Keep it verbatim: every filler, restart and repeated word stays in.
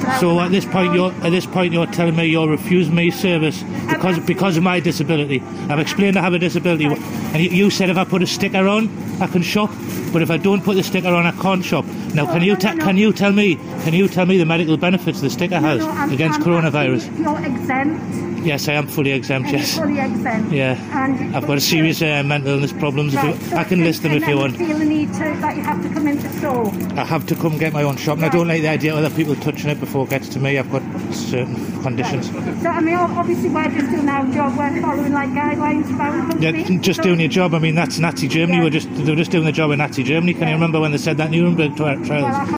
So at this point, you're at this point you're telling me you're refusing me service because because of my disability. I've explained I have a disability, and you, you said if I put a sticker on, I can shop. But if I don't put the sticker on, I can't shop. Now, can you te- can you tell me can you tell me the medical benefits the sticker has No, I'm, against I'm coronavirus? You're exempt. Yes, I am fully exempt. And Yes. Fully exempt. Yeah. And I've got a serious uh, mental illness problems. Right, If you, so I can list them and if you then want. You feel the need to that you have to come into store. I have to come get my own shop, and I don't like the idea of other people touching it before it gets to me. I've got certain conditions. Right. So I mean, obviously we're just doing our job. We're following like guidelines for our company. Yeah, just so, doing your job. I mean, that's Nazi Germany. Yeah. We're just they were just doing the job in Nazi Germany. Can Yeah. you remember when they said that Nuremberg tri- trials? Well, I